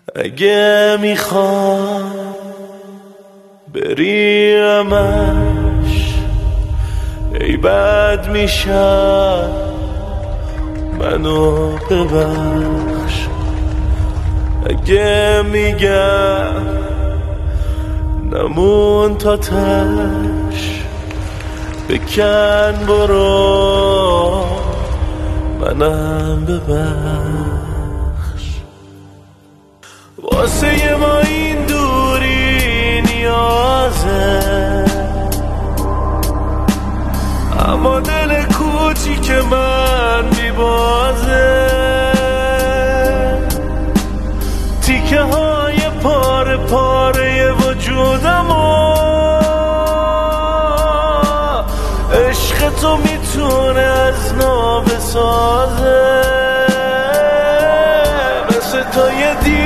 اگه میخوام بریمش ای بد میشم منو ببخش. اگه میگم نمون تا تش بکن برو منم ببخش. واسه ما این دوری نیازه، اما دل کوچیک من بیبازه. تیکه های پاره پاره وجودمو عشق تو میتونه از نو بسازه. مثل تو یه